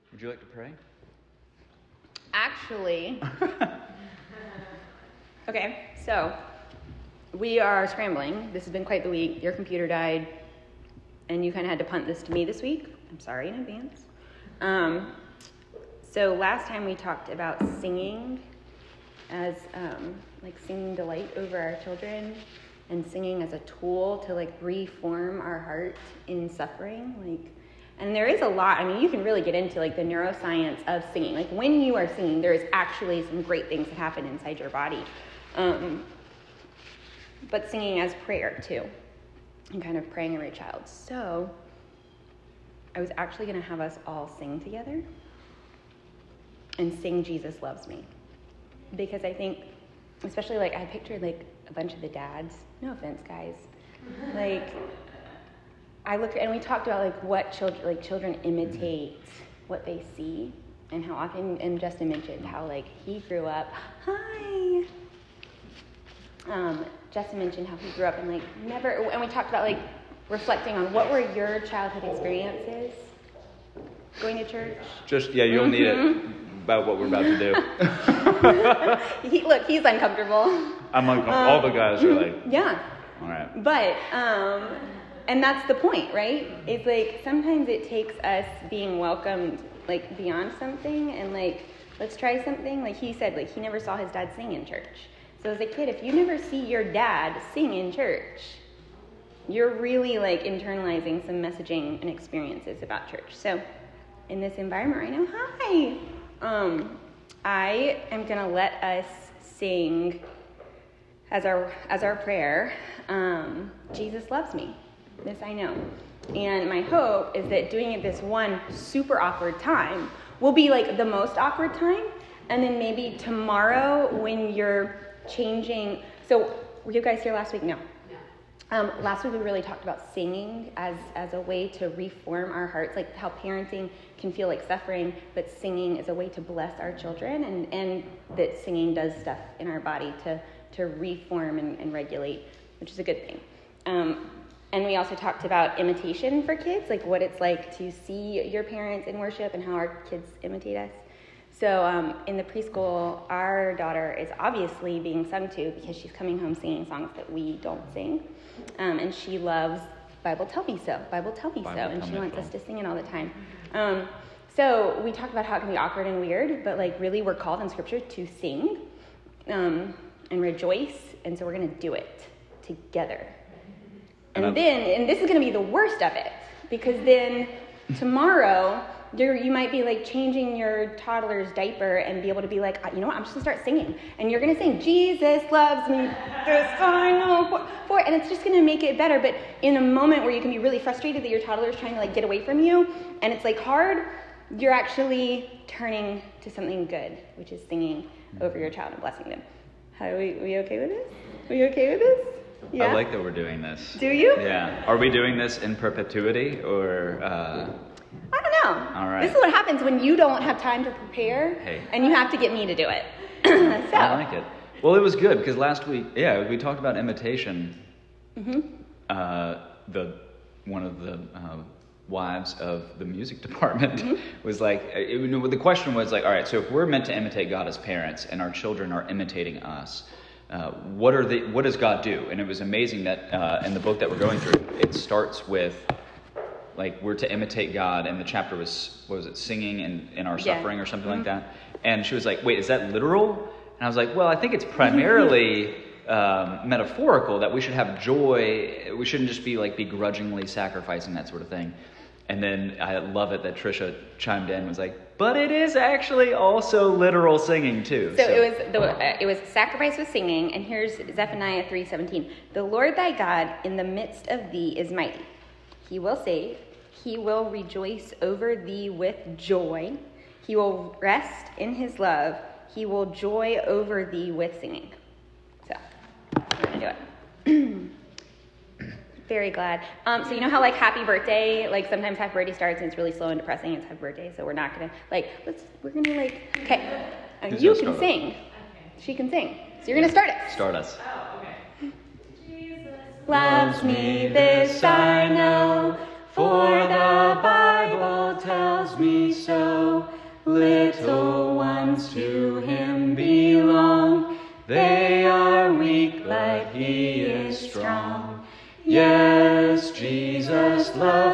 Would you like to pray? Actually, okay, so we are scrambling. This has been quite the week. Your computer died, and you kind of had to punt this to me this week. I'm sorry in advance. So last time we talked about singing as singing delight over our children, and singing as a tool to reform our heart in suffering. And there is a lot. I mean, you can really get into the neuroscience of singing. When you are singing, there is actually some great things that happen inside your body. But singing as prayer too, and kind of praying over your child. So I was actually going to have us all sing together and sing "Jesus Loves Me," because I think, especially I pictured a bunch of the dads. No offense, guys. I look, and we talked about what children imitate what they see, and how often, and Justin mentioned how he grew up. Hi. Justin mentioned how he grew up and never, and we talked about reflecting on what were your childhood experiences going to church. You'll need it about what we're about to do. He's uncomfortable. I'm uncomfortable. All the guys are yeah. All right. But and that's the point, right? It's sometimes it takes us being welcomed beyond something, and let's try something. He said he never saw his dad sing in church. So as a kid, if you never see your dad sing in church, you're really internalizing some messaging and experiences about church. So in this environment right now, hi. I am gonna let us sing as our prayer, "Jesus Loves Me." This I know. And my hope is that doing it this one super awkward time will be the most awkward time. And then maybe tomorrow when you're changing. So were you guys here last week? No. Last week we really talked about singing as a way to reform our hearts, how parenting can feel like suffering, but singing is a way to bless our children, and that singing does stuff in our body to reform and regulate, which is a good thing. And we also talked about imitation for kids, what it's like to see your parents in worship and how our kids imitate us. So in the preschool, our daughter is obviously being sung to because she's coming home singing songs that we don't sing. And she loves Bible Tell Me So, Bible Tell Me So, and she wants us to sing it all the time. So we talked about how it can be awkward and weird, but really we're called in Scripture to sing and rejoice, and so we're going to do it together. And this is going to be the worst of it, because then tomorrow you might be changing your toddler's diaper and be able to be you know what, I'm just going to start singing. And you're going to sing, "Jesus loves me, this I know for," and it's just going to make it better. But in a moment where you can be really frustrated that your toddler is trying to get away from you, and it's hard, you're actually turning to something good, which is singing over your child and blessing them. Are we okay with this? Are you okay with this? Yeah? I like that we're doing this. Do you? Yeah. Are we doing this in perpetuity, or... I don't know. All right. This is what happens when you don't have time to prepare, and you have to get me to do it. So. I like it. Well, it was good, because last week, we talked about imitation. Mm-hmm. One of the wives of the music department was the question was all right, so if we're meant to imitate God as parents, and our children are imitating us, what does God do? And it was amazing that in the book that we're going through, it starts with we're to imitate God, and the chapter was, what was it, singing in our suffering or something like that. And she was like, wait, is that literal? And I was like, well, I think it's primarily metaphorical, that we should have joy. We shouldn't just be begrudgingly sacrificing, that sort of thing. And then I love it that Trisha chimed in and was like, but it is actually also literal singing too. So it was sacrifice with singing, and here's Zephaniah 3:17. "The Lord thy God in the midst of thee is mighty. He will save. He will rejoice over thee with joy. He will rest in his love. He will joy over thee with singing." So we're going to do it. Very glad. So you know how happy birthday, sometimes happy birthday starts and it's really slow and depressing. It's happy birthday, so we're not going to we're going to okay. You can sing. Okay. She can sing. So you're going to start it. Start us. Oh, okay. Jesus Loves me, this I know, for the Bible tells me so.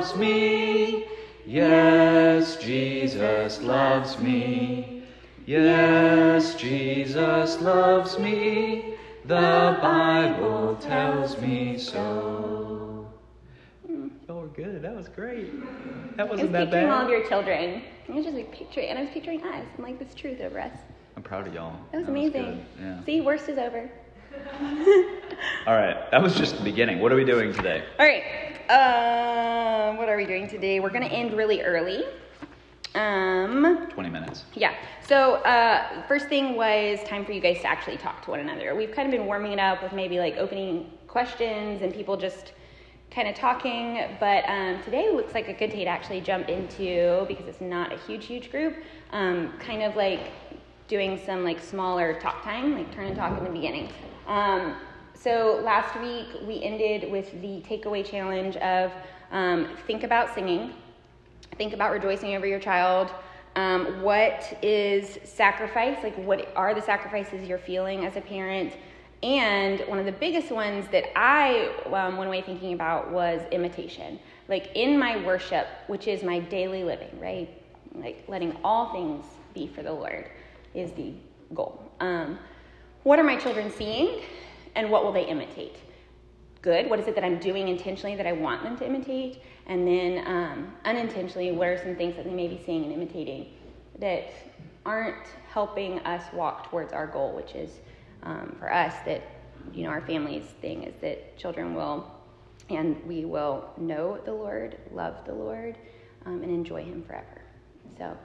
loves me. Yes, Jesus loves me. Yes, Jesus loves me. The Bible tells me so. Y'all were good. That was great. That I was wasn't that picturing all of bad. your children. I was just like picturing, and I was picturing us and like this truth over us. I'm proud of y'all. That was amazing. good. Yeah. See, worst is over. All right. That was just the beginning. What are we doing today? All right. What are we doing today? We're gonna end really early. 20 minutes. Yeah. So first thing was time for you guys to actually talk to one another. We've kind of been warming it up with maybe like opening questions and people just kind of talking. But today looks like a good day to actually jump into, because it's not a huge group, kind of like doing some like smaller talk time, like turn and talk in the beginning. So last week we ended with the takeaway challenge of think about singing. Think about rejoicing over your child. What is sacrifice? Like, what are the sacrifices you're feeling as a parent? And one of the biggest ones that I went away thinking about was imitation. Like, in my worship, which is my daily living, right? Like, letting all things be for the Lord is the goal. What are my children seeing? And what will they imitate? Good. What is it that I'm doing intentionally that I want them to imitate? And then unintentionally, what are some things that they may be seeing and imitating that aren't helping us walk towards our goal, which is for us that, you know, our family's thing is that children will, and we will know the Lord, love the Lord, and enjoy him forever. So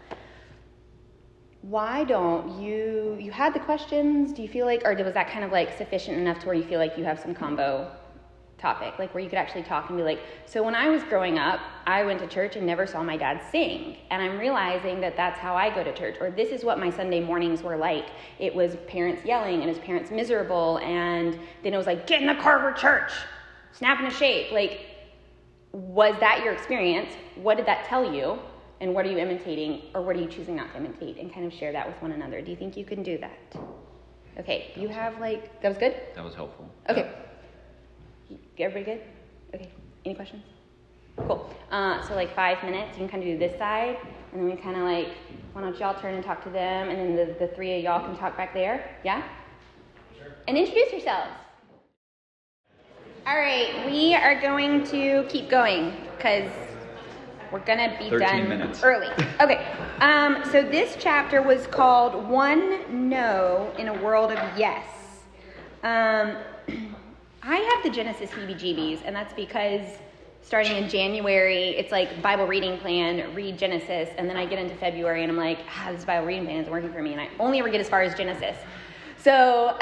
why don't you had the questions, do you feel like, or was that kind of like sufficient enough to where you feel like you have some combo topic, like where you could actually talk and be like, so when I was growing up, I went to church and never saw my dad sing, and I'm realizing that that's how I go to church, or this is what my Sunday mornings were like. It was parents yelling and his parents miserable, and then it was like, get in the car for church, snapping a shape. Like, was that your experience? What did that tell you? And what are you imitating, or what are you choosing not to imitate? And kind of share that with one another. Do you think you can do that? Okay, you have like, that was good? That was helpful. Okay. Everybody good? Okay. Any questions? Cool. So like 5 minutes, you can kind of do this side, and then we kind of like, why don't y'all turn and talk to them, and then the three of y'all can talk back there. Yeah? Sure. And introduce yourselves. All right, we are going to keep going because we're gonna be 13 done minutes. early. Okay. So this chapter was called One No in a World of Yes. I have the Genesis heebie-jeebies, and that's because starting in January, it's like Bible reading plan, read Genesis, and then I get into February, and I'm like, this Bible reading plan isn't working for me, and I only ever get as far as Genesis. So,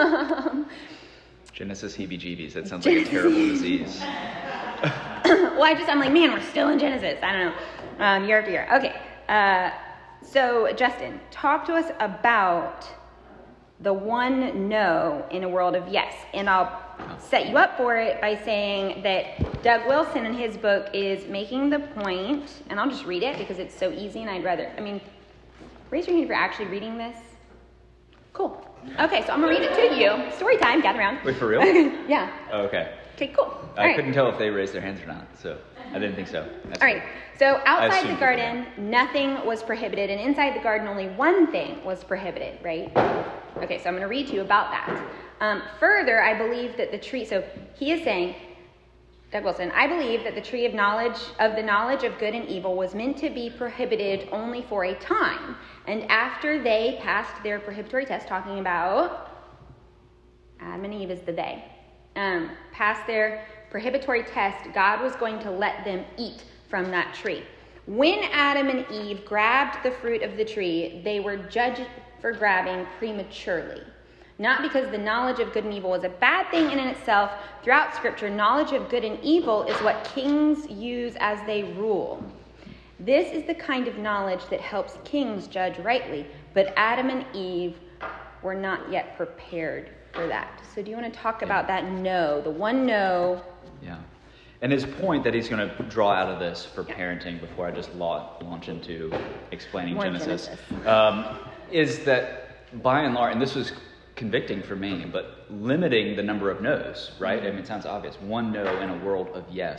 Genesis heebie-jeebies. That sounds like a terrible disease. well, I'm like, man, we're still in Genesis. I don't know, year after year. Okay, so Justin, talk to us about the one no in a world of yes, and I'll set you up for it by saying that Doug Wilson in his book is making the point, and I'll just read it because it's so easy, and raise your hand if you're actually reading this. Cool. Okay, so I'm going to read it to you. Story time, gather around. Wait, for real? Yeah. Oh, okay. Okay, cool. I couldn't tell if they raised their hands or not, so I didn't think so. That's All right, so outside the assumed garden, nothing was prohibited, and inside the garden, only one thing was prohibited, right? Okay, so I'm going to read to you about that. Further, I believe that the tree, so he is saying, Doug Wilson, I believe that the tree of the knowledge of good and evil was meant to be prohibited only for a time. And after they passed their prohibitory test, talking about Adam and Eve is the they, passed their prohibitory test, God was going to let them eat from that tree. When Adam and Eve grabbed the fruit of the tree, they were judged for grabbing prematurely. Not because the knowledge of good and evil was a bad thing in itself. Throughout Scripture, knowledge of good and evil is what kings use as they rule. This is the kind of knowledge that helps kings judge rightly, but Adam and Eve were not yet prepared for that. So do you want to talk about that no, the one no? Yeah. And his point that he's going to draw out of this for parenting before I just launch into explaining More Genesis. Is that by and large, and this was convicting for me, but limiting the number of no's, right? I mean, it sounds obvious. One no in a world of yes.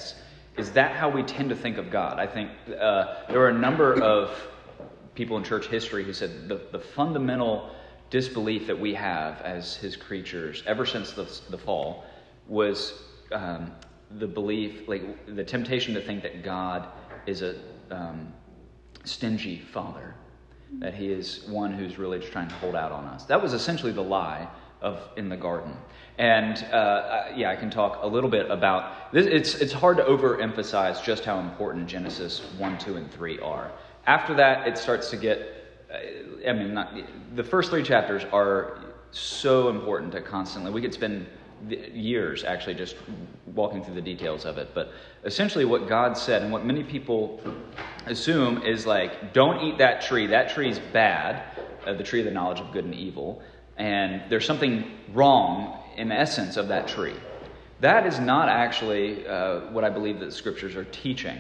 Is that how we tend to think of God? I think there were a number of people in church history who said the fundamental disbelief that we have as his creatures ever since the fall was the belief, like the temptation to think that God is a stingy father, that he is one who's really just trying to hold out on us. That was essentially the lie in the garden. And I can talk a little bit about this. It's hard to overemphasize just how important Genesis 1, 2, and 3 are. After that, it starts to get, the first 3 chapters are so important to constantly, we could spend years actually just walking through the details of it. But essentially what God said, and what many people assume, is like, don't eat that tree. That tree's bad, the tree of the knowledge of good and evil. And there's something wrong in the essence of that tree. That is not actually what I believe that the scriptures are teaching.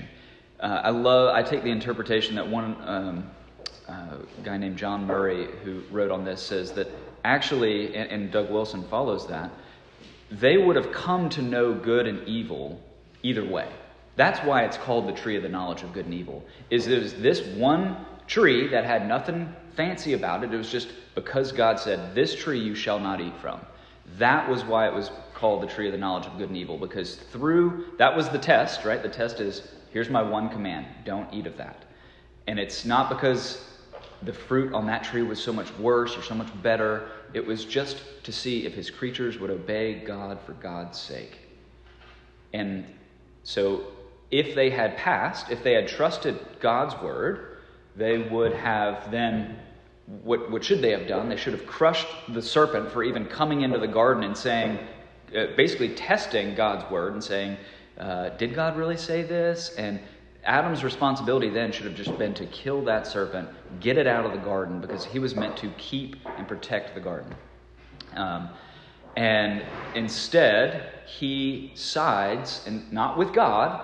I take the interpretation that one guy named John Murray, who wrote on this, says that actually, and Doug Wilson follows that, they would have come to know good and evil either way. That's why it's called the tree of the knowledge of good and evil. It was this one tree that had nothing fancy about it. It was just because God said, this tree you shall not eat from. That was why it was called the tree of the knowledge of good and evil, because that was the test, right? The test is, here's my one command, don't eat of that. And it's not because the fruit on that tree was so much worse or so much better. It was just to see if his creatures would obey God for God's sake. And so if they had trusted God's word, they would have then, what should they have done? They should have crushed the serpent for even coming into the garden and saying, basically testing God's word and saying, did God really say this? And Adam's responsibility then should have just been to kill that serpent, get it out of the garden, because he was meant to keep and protect the garden. And instead, he sides, and not with God,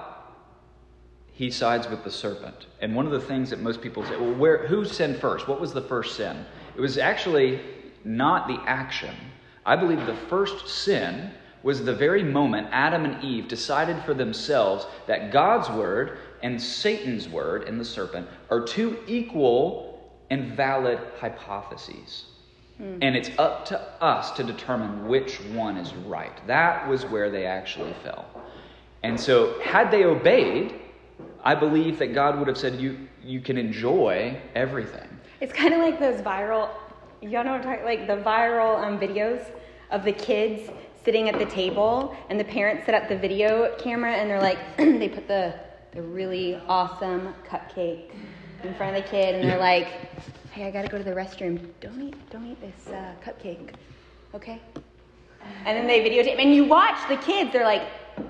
he sides with the serpent. And one of the things that most people say, well, who sinned first? What was the first sin? It was actually not the action. I believe the first sin was the very moment Adam and Eve decided for themselves that God's word and Satan's word and the serpent are two equal and valid hypotheses. And it's up to us to determine which one is right. That was where they actually fell. And so had they obeyed, I believe that God would have said, you can enjoy everything. It's kind of like those viral, y'all know what I'm talking, like the viral videos of the kids sitting at the table, and the parents set up the video camera, and they're like, they put the really awesome cupcake in front of the kid, and they're like, hey, I gotta go to the restroom. Don't eat this cupcake, okay? And then they videotape, and you watch the kids, they're like,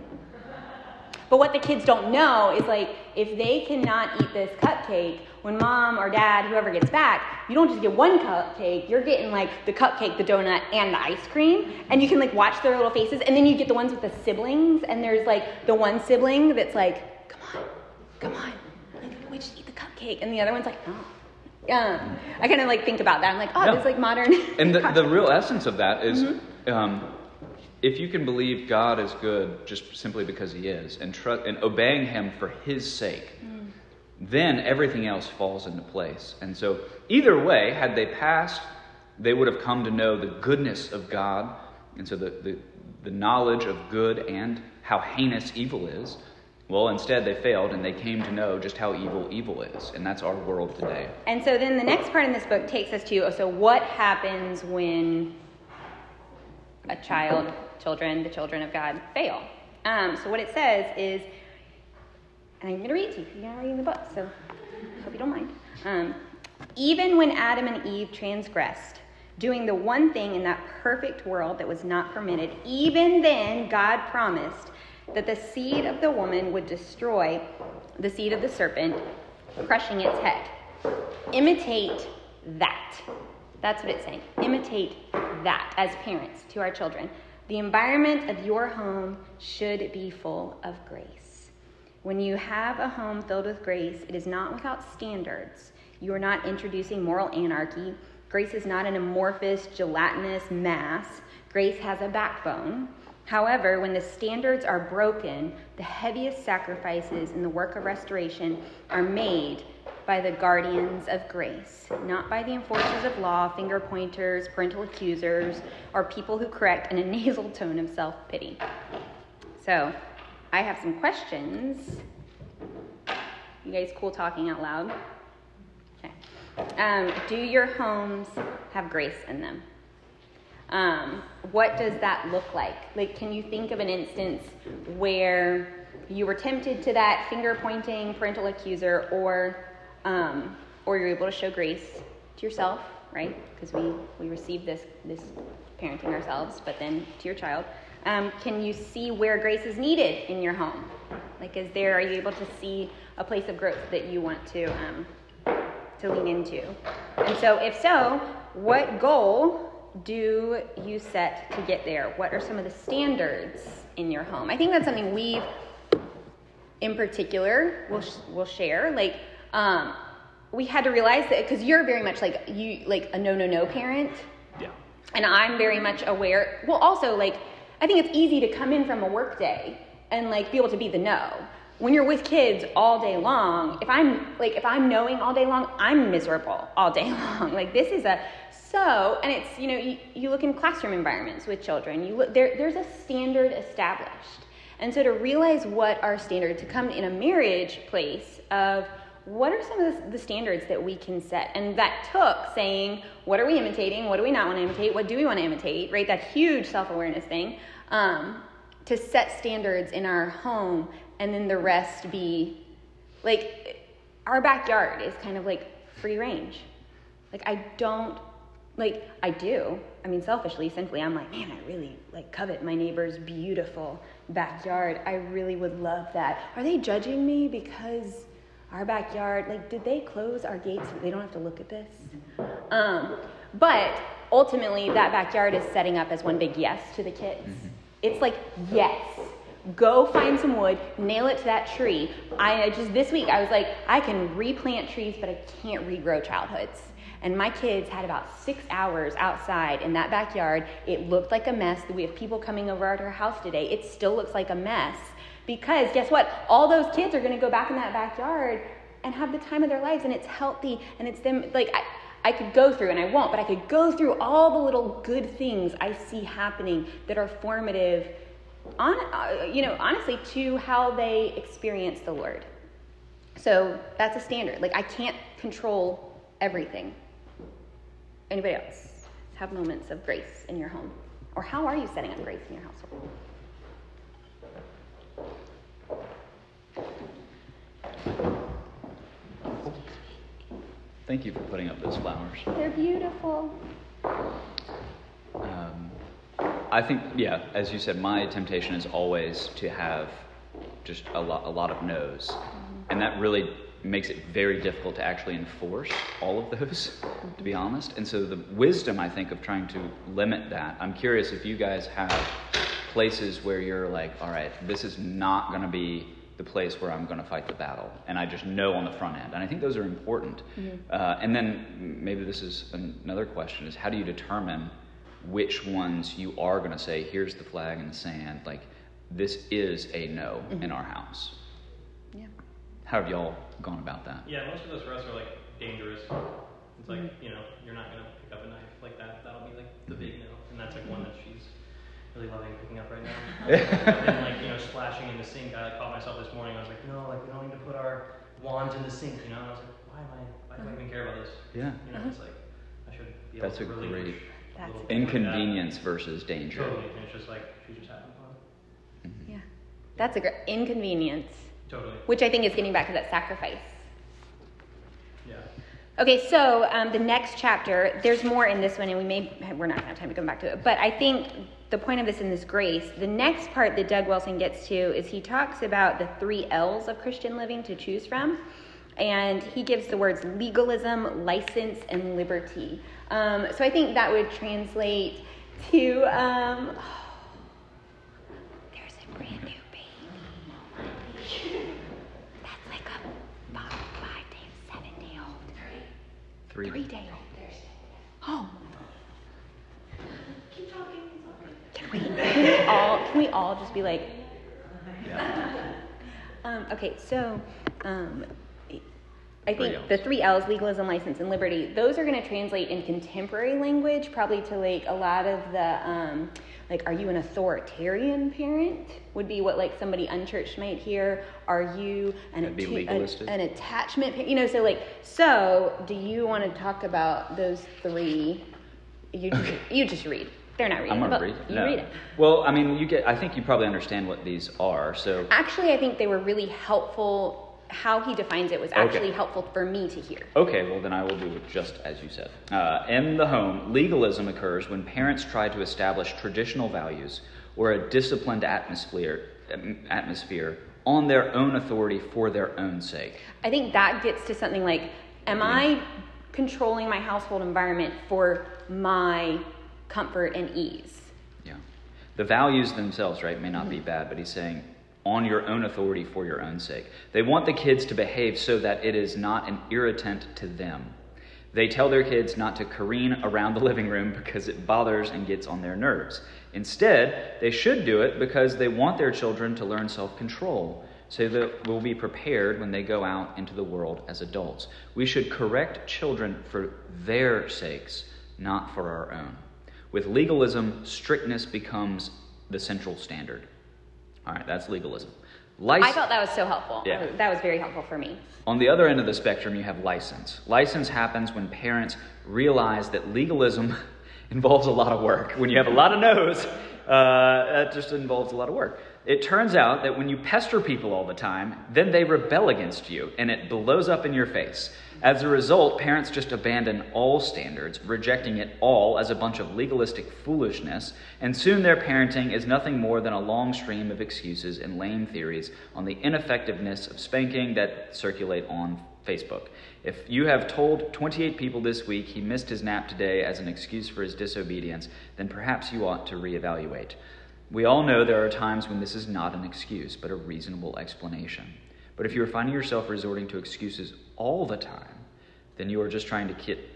but what the kids don't know is, like, if they cannot eat this cupcake, when mom or dad, whoever gets back, you don't just get one cupcake, you're getting, like, the cupcake, the donut, and the ice cream, and you can, like, watch their little faces, and then you get the ones with the siblings, and there's, like, the one sibling that's like, come on, like, we just eat the cupcake, and the other one's like, oh. I kind of, like, think about that. I'm like, this, like, modern. And the real essence of that is, if you can believe God is good just simply because he is, and obeying him for his sake, then everything else falls into place. And so either way, had they passed, they would have come to know the goodness of God, and so the knowledge of good and how heinous evil is. Well, instead they failed, and they came to know just how evil is, and that's our world today. And so then the next part in this book takes us to, so what happens when the children of God fail? So what it says is, and I'm going to read it to you, you're going to read in the book, so hope you don't mind. Even when Adam and Eve transgressed, doing the one thing in that perfect world that was not permitted, even then God promised that the seed of the woman would destroy the seed of the serpent, crushing its head. Imitate that. That's what it's saying. Imitate that as parents to our children. The environment of your home should be full of grace. When you have a home filled with grace, it is not without standards. You are not introducing moral anarchy. Grace is not an amorphous, gelatinous mass. Grace has a backbone. However, when the standards are broken, the heaviest sacrifices in the work of restoration are made by the guardians of grace, not by the enforcers of law, finger pointers, parental accusers, or people who correct in a nasal tone of self-pity. So, I have some questions. You guys cool talking out loud? Okay. Do your homes have grace in them? What does that look like? Like, can you think of an instance where you were tempted to that finger-pointing parental accuser, or you're able to show grace to yourself, right? Because we receive this parenting ourselves, but then to your child. Can you see where grace is needed in your home? Like, are you able to see a place of growth that you want to lean into? And so, if so, what goal do you set to get there? What are some of the standards in your home? I think that's something we, in particular, will share. Like, we had to realize that, because you're very much like a no parent. Yeah. And I'm very much aware. Well, also, like, I think it's easy to come in from a work day and like be able to be the no. When you're with kids all day long, if I'm knowing all day long, I'm miserable all day long. Like, this is and it's, you look in classroom environments with children, there's a standard established. And so to realize what our standard, to come in a marriage place of what are some of the standards that we can set? And that took saying, what are we imitating? What do we not want to imitate? What do we want to imitate, right? That huge self-awareness thing, to set standards in our home, and then the rest be, like, our backyard is kind of like free range. Like, I do. I mean, selfishly, simply, I'm like, man, I really, like, covet my neighbor's beautiful backyard. I really would love that. Are they judging me because our backyard, like, did they close our gates so they don't have to look at this? But ultimately, that backyard is setting up as one big yes to the kids. Mm-hmm. It's like, yes, go find some wood, nail it to that tree. This week, I was like, I can replant trees, but I can't regrow childhoods. And my kids had about 6 hours outside in that backyard. It looked like a mess. We have people coming over at our house today. It still looks like a mess. Because guess what? All those kids are going to go back in that backyard and have the time of their lives, and it's healthy, and it's them. Like, I could go through, and I won't, but I could go through all the little good things I see happening that are formative, honestly, to how they experience the Lord. So that's a standard. Like, I can't control everything. Anybody else have moments of grace in your home? Or how are you setting up grace in your household? Thank you for putting up those flowers. They're beautiful. I think, yeah, as you said, my temptation is always to have just a lot of no's. Mm-hmm. And that really makes it very difficult to actually enforce all of those, to be honest. And so the wisdom, I think, of trying to limit that, I'm curious if you guys have places where you're like, all right, this is not going to be the place where I'm going to fight the battle. And I just know on the front end. And I think those are important. Mm-hmm. And then maybe this is another question, is how do you determine which ones you are going to say, here's the flag in the sand, like, this is a no mm-hmm. in our house? Yeah. How have y'all gone about that? Yeah, most of those for us are, like, dangerous. It's like, you're not going to pick up a knife like that. That'll be, like, the big no. And that's, like, one that she's really loving picking up right now. And, like, splashing in the sink. I caught myself this morning. I was like, no, like, we don't need to put our wands in the sink, And I was like, why do I even care about this? Yeah. It's like, I should be able That's to a relinquish great a little inconvenience like versus danger. Totally. And it's just like, she's just having fun. Mm-hmm. Yeah. That's a great inconvenience. Totally. Which I think is getting back to that sacrifice. Yeah. Okay, so the next chapter, there's more in this one, and we're not going to have time to come back to it. But I think the point of this in this grace, the next part that Doug Wilson gets to is he talks about the 3 L's of Christian living to choose from. And he gives the words legalism, license, and liberty. So I think that would translate to, there's a brand new baby. That's like a 5 to 7 day old. 3 days old. Oh. Keep talking. Can Can we all just be like, Yeah. okay, so I Three think Ls. the 3 L's, legalism, license, and liberty, those are going to translate in contemporary language probably to like a lot of the, like, are you an authoritarian parent? Would be what like somebody unchurched might hear. Are you That'd be legalistic. an attachment parent? You know, so do you want to talk about those 3? You just read. They're not reading. I'm but gonna read. You No. read it. Well, I mean, I think you probably understand what these are. So Actually, I think they were really helpful. How he defines it was actually Okay. helpful for me to hear. okay, well then I will do it just as you said. In the home, legalism occurs when parents try to establish traditional values or a disciplined atmosphere on their own authority for their own sake. I think that gets to something like, am I controlling my household environment for my comfort and ease? Yeah. The values themselves, right, may not be bad, but he's saying on your own authority for your own sake. They want the kids to behave so that it is not an irritant to them. They tell their kids not to careen around the living room because it bothers and gets on their nerves. Instead, they should do it because they want their children to learn self-control, so that we'll be prepared when they go out into the world as adults. We should correct children for their sakes, not for our own. With legalism, strictness becomes the central standard. All right, that's legalism. I thought that was so helpful. Yeah. That was very helpful for me. On the other end of the spectrum, you have license. License happens when parents realize that legalism involves a lot of work. When you have a lot of no's, that just involves a lot of work. It turns out that when you pester people all the time, then they rebel against you, and it blows up in your face. As a result, parents just abandon all standards, rejecting it all as a bunch of legalistic foolishness, and soon their parenting is nothing more than a long stream of excuses and lame theories on the ineffectiveness of spanking that circulate on Facebook. If you have told 28 people this week he missed his nap today as an excuse for his disobedience, then perhaps you ought to reevaluate. We all know there are times when this is not an excuse, but a reasonable explanation. But if you are finding yourself resorting to excuses all the time, then you are just trying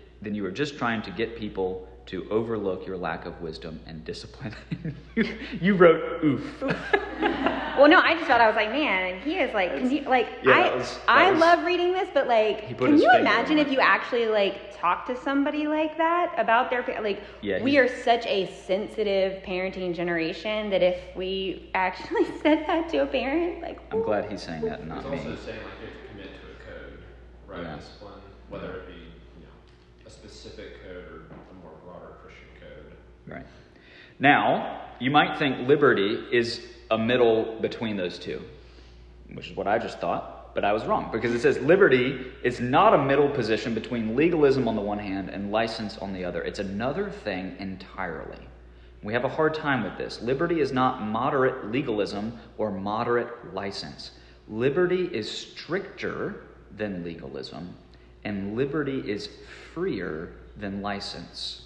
to get people to overlook your lack of wisdom and discipline. You wrote oof. Well, no, I just thought, I was like, man, he is like, Yeah, I love reading this, but like, He put can his you finger imagine on if it. you actually like talk to somebody like that about their, like, Yeah, we are such a sensitive parenting generation that if we actually said that to a parent, like, I'm glad he's saying that and He's not me. also saying like you have to commit to a code, right? Yeah. Discipline, whether it be a specific code or a more broader Christian code. Right. Now, you might think liberty is a middle between those two, which is what I just thought, but I was wrong, because it says liberty is not a middle position between legalism on the one hand and license on the other. It's another thing entirely. We have a hard time with this. Liberty is not moderate legalism or moderate license. Liberty is stricter than legalism, and liberty is freer than license.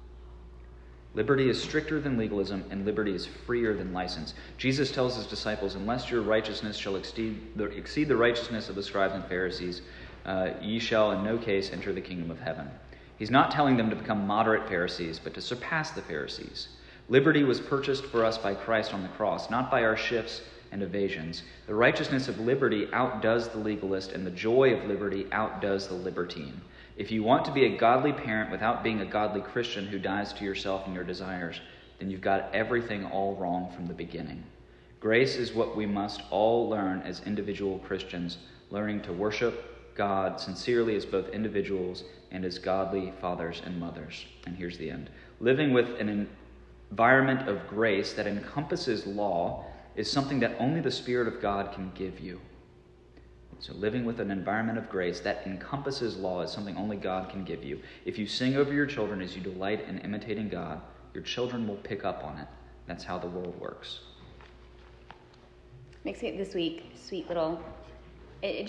Liberty is stricter than legalism, and liberty is freer than license. Jesus tells his disciples, unless your righteousness shall exceed the righteousness of the scribes and Pharisees, ye shall in no case enter the kingdom of heaven. He's not telling them to become moderate Pharisees, but to surpass the Pharisees. Liberty was purchased for us by Christ on the cross, not by our shifts and evasions. The righteousness of liberty outdoes the legalist, and the joy of liberty outdoes the libertine. If you want to be a godly parent without being a godly Christian who dies to yourself and your desires, then you've got everything all wrong from the beginning. Grace is what we must all learn as individual Christians, learning to worship God sincerely as both individuals and as godly fathers and mothers. And here's the end. Living with an environment of grace that encompasses law is something that only the Spirit of God can give you. So living with an environment of grace that encompasses law is something only God can give you. If you sing over your children as you delight in imitating God, your children will pick up on it. That's how the world works. makes me this week, sweet little, I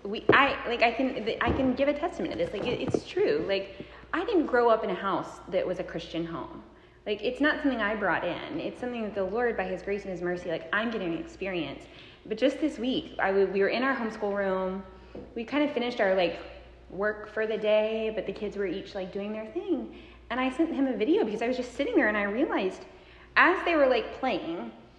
can give a testament to this. Like, it's true. Like, I didn't grow up in a house that was a Christian home. Like, it's not something I brought in. It's something that the Lord, by his grace and his mercy, like, I'm getting an experience. But just this week, we were in our homeschool room. We kind of finished our, like, work for the day, but the kids were each, like, doing their thing. And I sent him a video because I was just sitting there and I realized as they were, like, playing,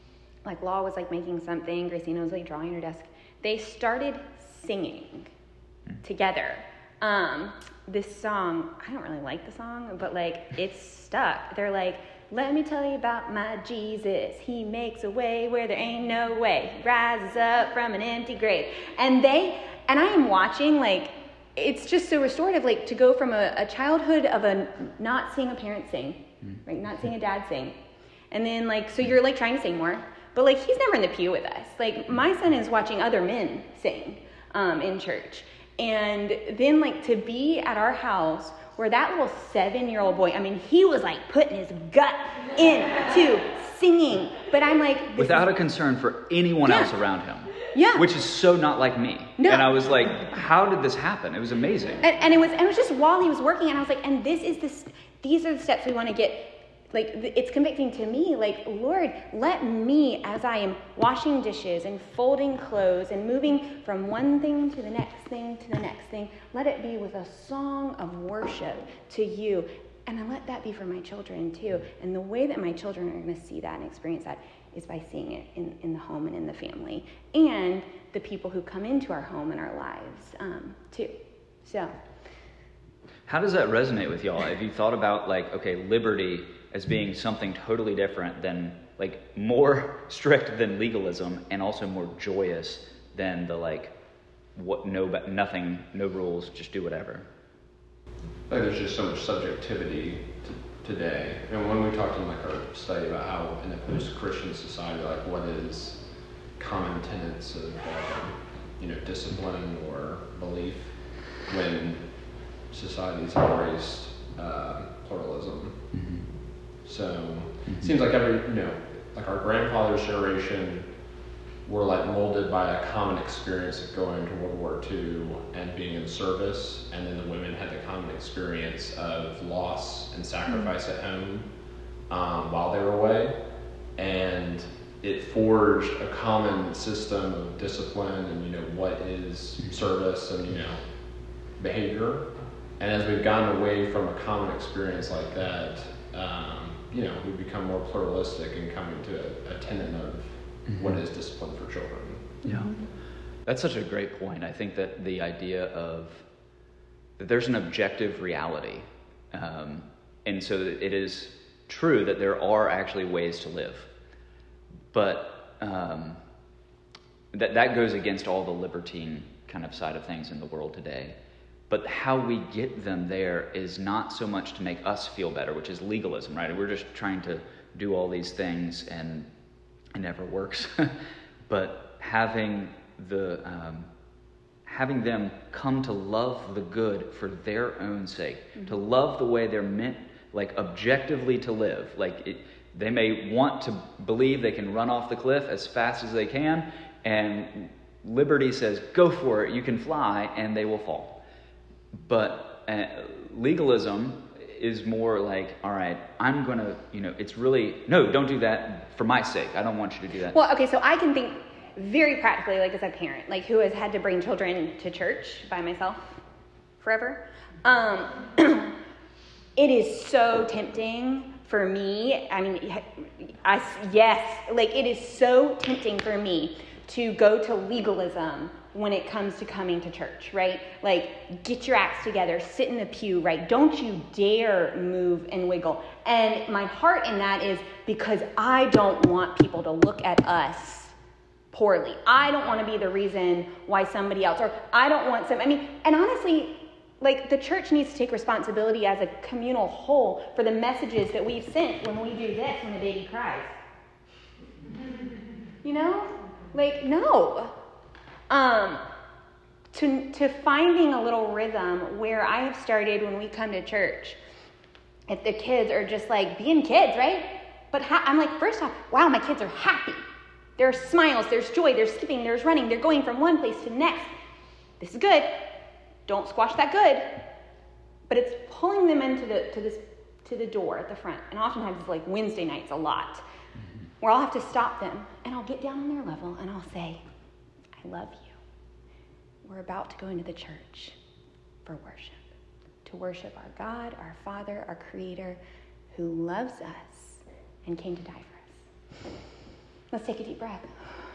like Law was like making something, Christina was like drawing her desk. They started singing together. This song, I don't really like the song, but like it's stuck. They're like, let me tell you about my Jesus. He makes a way where there ain't no way. He rises up from an empty grave. And I am watching, like, it's just so restorative, like to go from a childhood of not seeing a parent sing, right? Not seeing a dad sing. And then like, so you're like trying to sing more, but like he's never in the pew with us. Like my son is watching other men sing in church. And then like to be at our house where that little 7-year-old boy, I mean, he was like putting his gut into singing. But I'm like, without a concern for anyone else around him. Yeah. Which is so not like me. No. And I was like, how did this happen? It was amazing. And it was just while he was working, and I was like, and these are the steps we want to get. Like, it's convicting to me, like, Lord, let me, as I am washing dishes and folding clothes and moving from one thing to the next thing to the next thing, let it be with a song of worship to you. And I let that be for my children, too. And the way that my children are going to see that and experience that is by seeing it in the home and in the family. And the people who come into our home and our lives, too. So. How does that resonate with y'all? Have you thought about, like, okay, liberty as being something totally different than, like, more strict than legalism and also more joyous than the, like, nothing, no rules, just do whatever? I think there's just so much subjectivity today. And when we talked in like our study about how in a post-Christian society, like what is common tenets of discipline or belief when society's embraced pluralism. Mm-hmm. So it seems like like our grandfather's generation were like molded by a common experience of going to World War II and being in service, and then the women had the common experience of loss and sacrifice at home while they were away, and it forged a common system of discipline and what is service and behavior. And as we've gotten away from a common experience like that, we've become more pluralistic and coming to a tenet of what is discipline for children. Yeah. That's such a great point. I think that the idea of that there's an objective reality. And so that it is true that there are actually ways to live. But that goes against all the libertine kind of side of things in the world today. But how we get them there is not so much to make us feel better, which is legalism, right? We're just trying to do all these things and it never works. But having them come to love the good for their own sake, to love the way they're meant, like objectively to live. Like they may want to believe they can run off the cliff as fast as they can, and liberty says, go for it, you can fly, and they will fall. But legalism is more like, all right, I'm going to, it's really, no, don't do that for my sake. I don't want you to do that. Well, okay, so I can think very practically, like as a parent, like who has had to bring children to church by myself forever. It is so tempting for me. I mean, it is so tempting for me to go to legalism when it comes to coming to church, right? Like, get your acts together, sit in the pew, right? Don't you dare move and wiggle. And my heart in that is because I don't want people to look at us poorly. I don't want to be the reason why somebody else, or I don't want and honestly, like the church needs to take responsibility as a communal whole for the messages that we've sent when we do this when the baby cries. Like, no. To finding a little rhythm where I have started when we come to church, if the kids are just like being kids, right? But I'm like, first off, wow, my kids are happy. There's smiles, there's joy, there's skipping, there's running, they're going from one place to the next. This is good. Don't squash that good. But it's pulling them into the door at the front. And oftentimes it's like Wednesday nights a lot, where I'll have to stop them and I'll get down on their level and I'll say, I love you. We're about to go into the church for worship. To worship our God, our Father, our Creator, who loves us and came to die for us. Let's take a deep breath.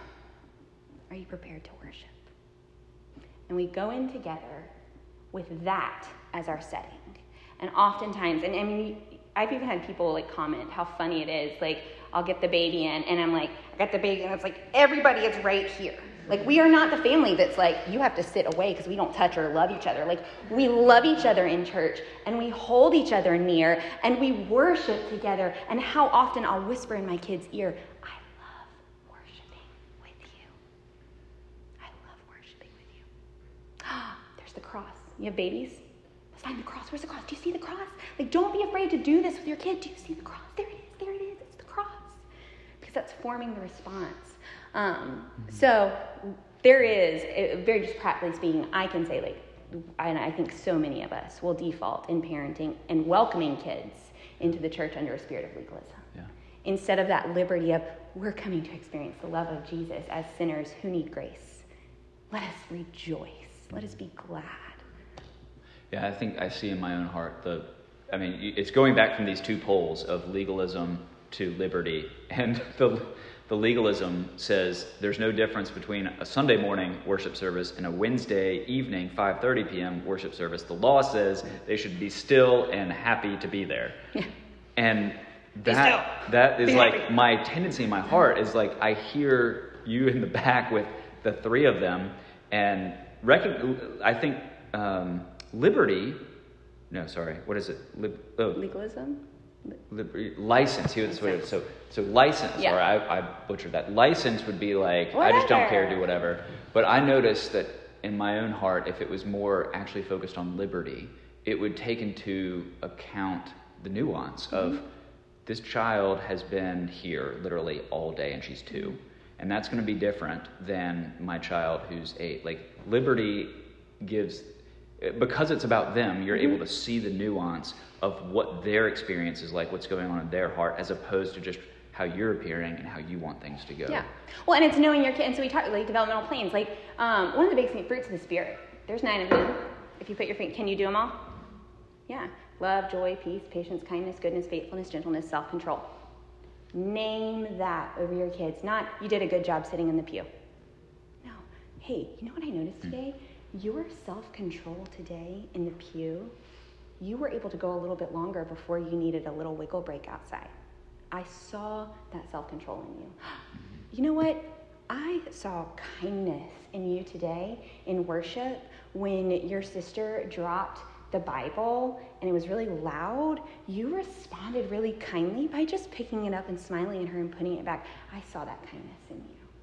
Are you prepared to worship? And we go in together with that as our setting. And oftentimes, and I mean, I've even had people like comment how funny it is. Like, I'll get the baby in, and I'm like, I got the baby, and it's like, everybody is right here. Like, we are not the family that's like, you have to sit away because we don't touch or love each other. Like, we love each other in church, and we hold each other near, and we worship together. And how often I'll whisper in my kid's ear, I love worshiping with you. I love worshiping with you. There's the cross. You have babies? Let's find the cross. Where's the cross? Do you see the cross? Like, don't be afraid to do this with your kid. Do you see the cross? There it is. There it is. It's the cross. Because that's forming the response. So there is, very just practically speaking, I can say, like, and I think so many of us will default in parenting and welcoming kids into the church under a spirit of legalism. Yeah. Instead of that liberty of, we're coming to experience the love of Jesus as sinners who need grace. Let us rejoice. Let us be glad. Yeah, I think I see in my own heart it's going back from these two poles of legalism to liberty. And the legalism says there's no difference between a Sunday morning worship service and a Wednesday evening 5:30 p.m. worship service. The law says they should be still and happy to be there. Yeah. And that is like my tendency in my heart is like I hear you in the back with the three of them, and I think liberty. No, sorry. What is it? Legalism? License. So license. Yeah. Or I butchered that. License would be like, whatever. I just don't care, do whatever. But I noticed that in my own heart, if it was more actually focused on liberty, it would take into account the nuance of this child has been here literally all day and she's 2. And that's going to be different than my child who's 8. Like, liberty gives, because it's about them, you're able to see the nuance of what their experience is like, what's going on in their heart, as opposed to just how you're appearing and how you want things to go. Yeah. Well, and it's knowing your kid. And so we talk like developmental planes. Like, one of the big fruits of the Spirit. There's 9 of them. If you put your finger, can you do them all? Yeah. Love, joy, peace, patience, kindness, goodness, faithfulness, gentleness, self-control. Name that over your kids. Not, you did a good job sitting in the pew. No. Hey, you know what I noticed today? Your self-control today in the pew, you were able to go a little bit longer before you needed a little wiggle break outside. I saw that self-control in you. You know what? I saw kindness in you today in worship when your sister dropped the Bible and it was really loud. You responded really kindly by just picking it up and smiling at her and putting it back. I saw that kindness in you.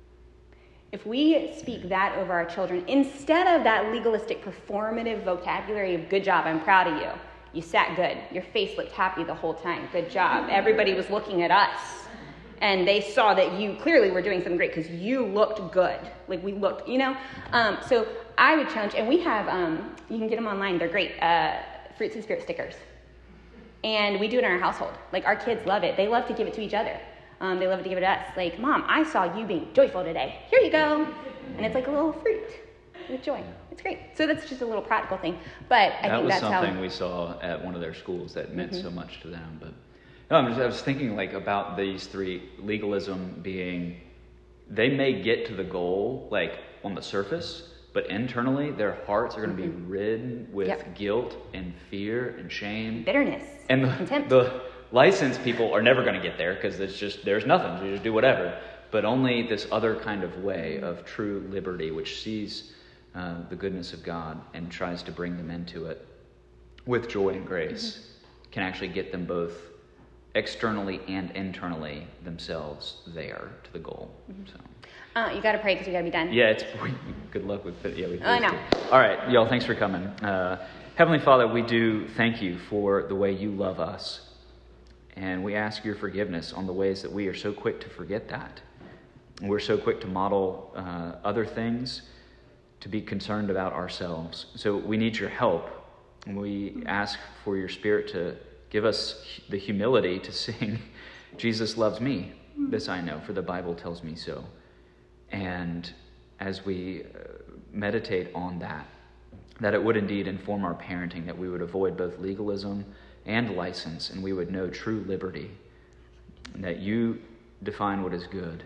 If we speak that over our children, instead of that legalistic, performative vocabulary of good job, I'm proud of you. You sat good. Your face looked happy the whole time. Good job. Everybody was looking at us. And they saw that you clearly were doing something great because you looked good. Like we looked, So I would challenge, and we have, you can get them online. They're great. Fruits of the Spirit stickers. And we do it in our household. Like our kids love it. They love to give it to each other. They love to give it to us. Like, Mom, I saw you being joyful today. Here you go. And it's like a little fruit with joy. It's great. So that's just a little practical thing. But I think that's how... That was something we saw at one of their schools that meant so much to them. But no, I was thinking like about these 3, legalism being, they may get to the goal like on the surface, but internally their hearts are going to be ridden with guilt and fear and shame. Bitterness. And contempt. The licensed people are never going to get there because there's nothing. You just do whatever. But only this other kind of way of true liberty, which sees the goodness of God and tries to bring them into it with joy and grace, can actually get them both externally and internally themselves there to the goal. So. You got to pray because we got to be done. Yeah, good luck with it. Yeah, I know. All right, y'all, thanks for coming. Heavenly Father, we do thank you for the way you love us. And we ask your forgiveness on the ways that we are so quick to forget that. We're so quick to model other things, to be concerned about ourselves. So we need your help. And we ask for your Spirit to give us the humility to sing, Jesus loves me. This I know, for the Bible tells me so. And as we meditate on that it would indeed inform our parenting, that we would avoid both legalism and license, and we would know true liberty, and that you define what is good,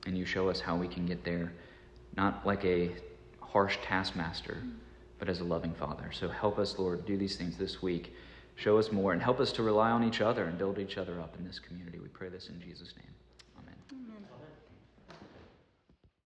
and you show us how we can get there, not like a harsh taskmaster, but as a loving Father. So help us, Lord, do these things this week. Show us more and help us to rely on each other and build each other up in this community. We pray this in Jesus' name.